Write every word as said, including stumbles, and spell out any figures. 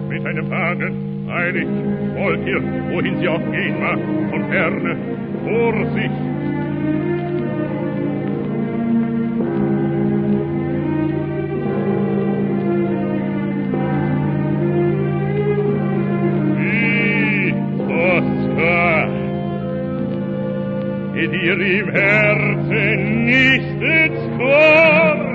mit einem Wagen. Eilig, wollt ihr, wohin sie auch gehen mag, von ferne, Vorsicht! Ed ihr im Herzen nicht ins Chor